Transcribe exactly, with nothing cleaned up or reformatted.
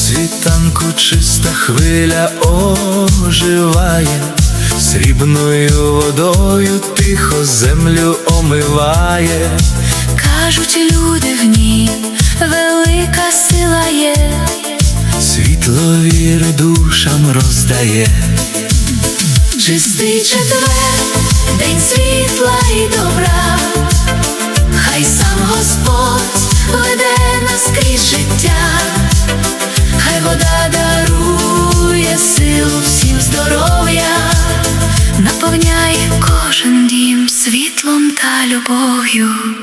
світанку чиста хвиля оживає, срібною водою тихо землю омиває. Кажуть люди, в ній велика сила є, світло віри душам роздає. Чистий четвер, день світла і добра, хай сам Господь веде нас крізь життя, хай вода дарує силу, всім здоров'я, наповняє кожен дім світлом та любов'ю.